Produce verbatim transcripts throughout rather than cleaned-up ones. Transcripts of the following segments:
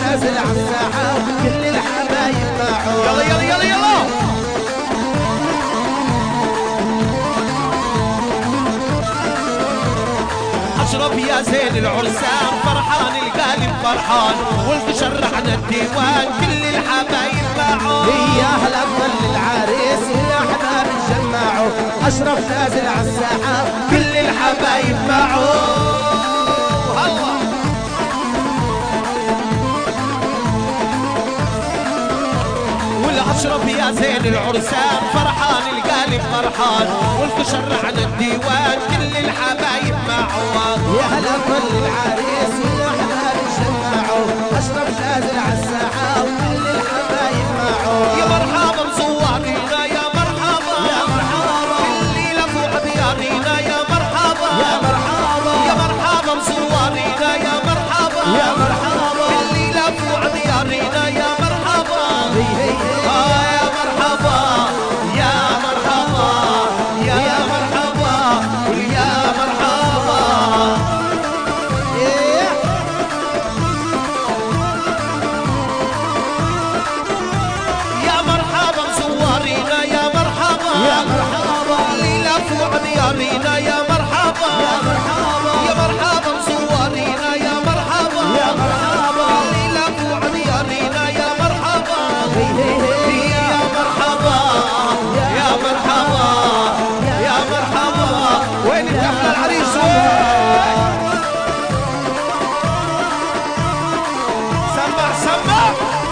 نازل عالساحة كل الحبايب معه. يلا يلا يلا يلا اشرب يا زين العرسان فرحان القلب فرحان والتشرحنا الديوان كل الحبايب معه. يا هلا ظل العريس يا احباب تجمعوا اشرف نازل عالساحة كل الحبايب معه. الله والاشرف يا زين العرسان فرحان القلب فرحان والتشرحنا الديوان كل الحبايب معه. يا هلا ظل العريس يا احباب تجمعوا اشرف نازل عالساحة وكل الحبايب معه. يا مرحبا بزوارينا يا مرحبا يا مرحبا الليلة فوق ديارينا يا مرحبا يا مرحبا يا مرحبا بزوارينا يا مرحبا يا مرحبا الليلة فوق ديارينا يا مرحبا. هي هي آه يا مرحبا يا مرحبا يا مرحبا ويا مرحبا. إيه. يا مرحبا بزوارينا يا مرحبا يا مرحبا الليلة فوق ديارينا يا مرحبا يا مرحبا يا مرحبا بزوارينا يا مرحبا يا مرحبا الليلة فوق ديارينا يا مرحبا. هي هي هي يا مرحبا يا مرحبا يا مرحبا. وين الكفلة العريس وين؟ سمع سمع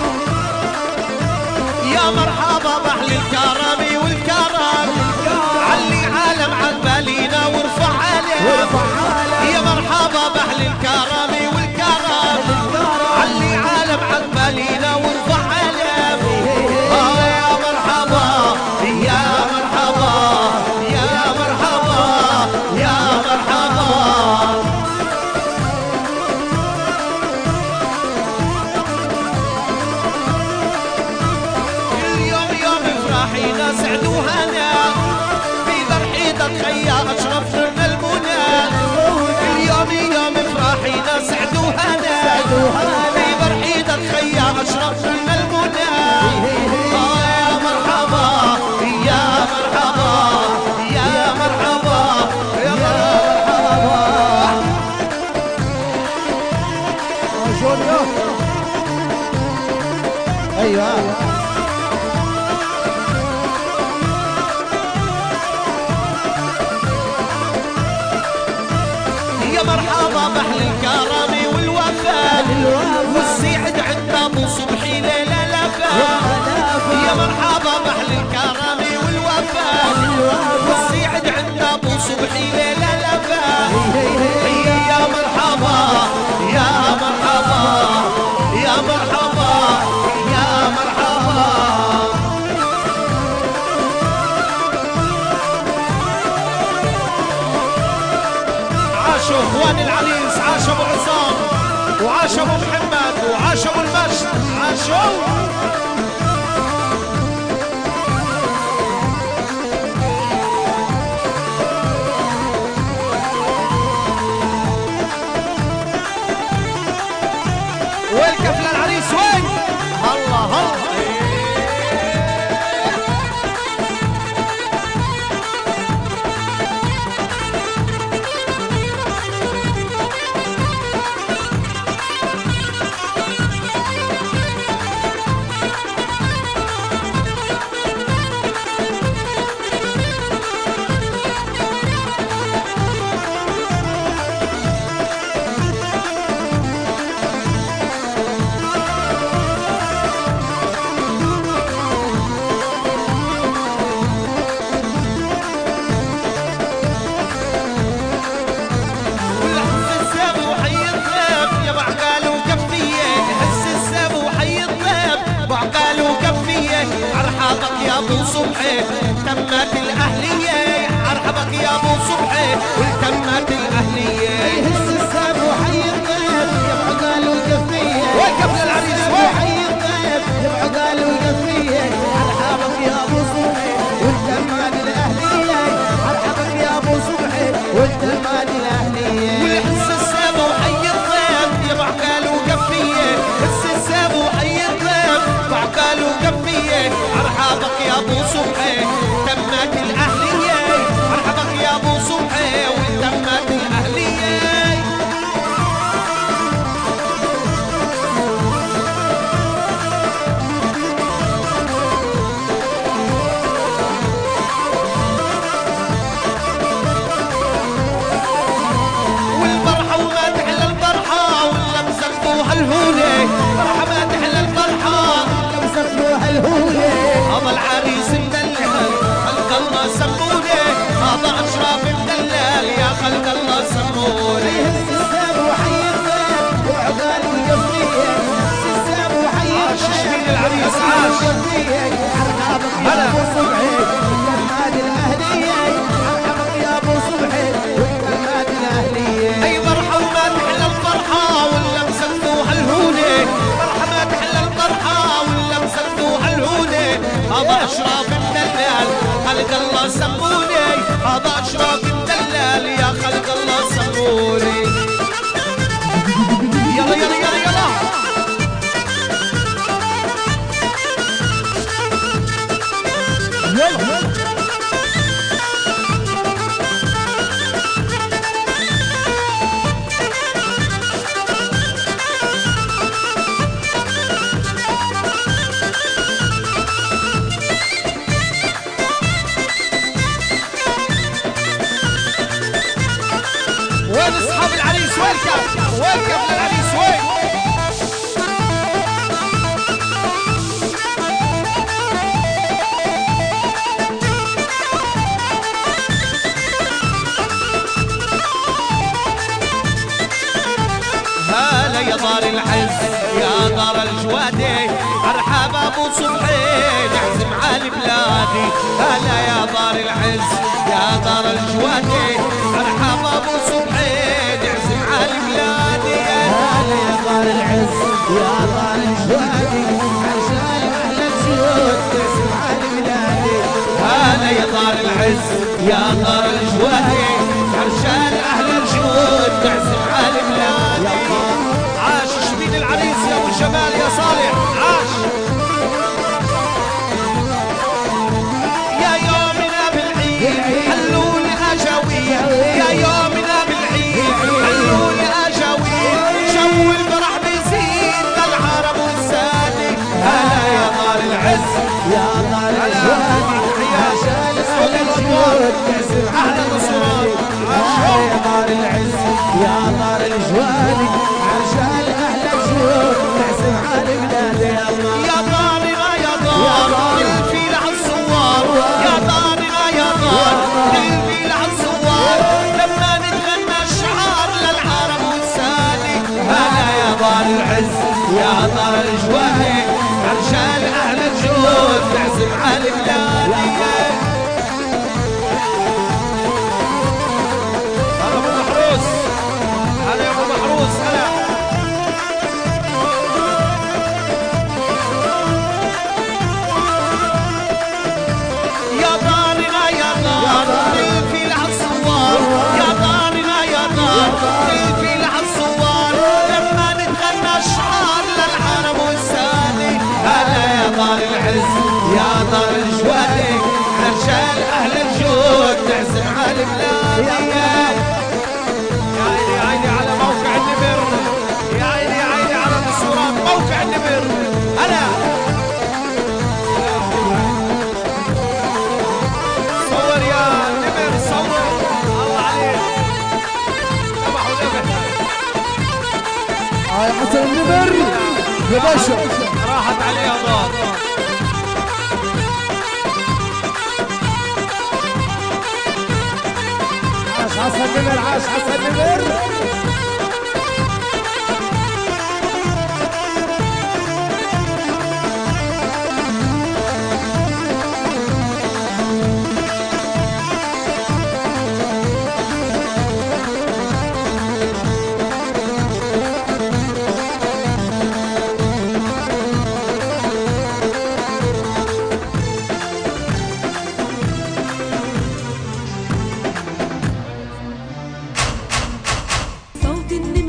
يا مرحبا بأهل الكرم والكرم علي عالم عن بالينا وارفع علم وارفع علم. يا مرحبا بأهل الكرم والكرم علي عالم عن بالينا وارفع علم. آه يا مرحبا يا مرحبا يا مرحبا يا مرحبا. اليوم يوم افراحينا سعد وهنا في فرحيتك خيا اشرف من المنى. اليوم يوم افراحينا سعد وهنا في فرحيتك خيا اشرف من المنى. آه يا مرحبا يا مرحبا يا مرحبا يا مرحبا. جونيور ايوه يا مرحبا بأهل الكرم والوفاء والسعد عند ابو صبحي ليلة لفا. يا مرحبا بأهل الكرم والوفاء والسعد عند ابو صبحي ليلة لفا. يا مرحبا يا مرحبا يا مرحبا يا مرحبا. عاشوا اخوان العريس عاشوا ابو عصام وعاشوا ابو محمد وعاشوا ابو المجد عاشوا. وين كفل العريس وين؟ الله الله. ابو صبحي تمت الاهليه. ارحبك يا ابو صبحي وتمت الاهليه. يهز الساب وحي الضيف يا بعقال وقفيه. وقف للعريس وحي الضيف يا بعقال وقفيه. ارحبك يا ابو صبحي وتمت الاهليه. ارحبك يا ابو صبحي وتمت الاهليه. ويحس الساب وحي الضيف يا بعقال وقفيه. الاهليه ارحبك يا ابو صبحي والنادي الاهليه ارحبك يا ابو صبحي والنادي الاهليه. اي مرحبا ما تحلى الفرحه ولا مسكتوها الهونه، مرحبا تحلى الفرحه ولا مسكتوها الهونه. هذا اشراف مدلل خلق الله سموني، هذا اشراف مدلل يا خلق الله سموني. يلا يلا يلا يلا يلا وين اصحاب العريس؟ وين كان؟ وين كان العريس؟ وين؟ هلا يا دار العز يا دار الجوادي، ارحب ابو صبحي نعزم على بلادي. هلا يا دار العز يا دار الجوادي، ارحب ابو صبحي نعزم على بلادي. هلا يا دار العز يا دار الجوادي عشان اهل الزيوت تعزم على بلادي. هلا يا دار العز يا دار الجوادي عشان اهل الجود تعزم على بلادي. عاش شبين العريس يا ابو جمال يا صالح، عاش يا يومنا بالعيد حلوني اجاويل، يا يومنا بالعيد حلوني اجاويل، جو الفرح بيزيد للعرب والسادي. هلا يا دار العز يا دار الجوادي عشان اهل الزيوت تعزم على بلادي. هلا يا دار العز يا دار الجوادي عشان اهل الزيوت تعزم على بلادي. يا دارنا يا دار الفيل عالزوار، يا دارنا يا دار الفيل عالزوار، لما نتغنى الشعار للعرب والسادي. هلا يا دار العز يا دار الجوادي عشان اهل الجود تعزم على بلادي. هلا ابو محروس، هلا يا ابو محروس، هلا يا دارنا يا دار الفيل عالزوار، يا دارنا يا دار الفيل عالزوار، لما نتغنى الشعار للعرب والسادي. هلا يا دار العز يا دار الجوادي عشان اهل الجود تعزم على بلادي. يا عيني يا عيني على موقع النمر، يا عيني يا عيني على الصورات موقع النمر. هلا صور يا نمر صور، الله عليك ذبحوا ذبح. اه يا حسن النمر يا باشا راحت عليها ضاد. عاش حسن النمر عاش حسن النمر. صوت النجم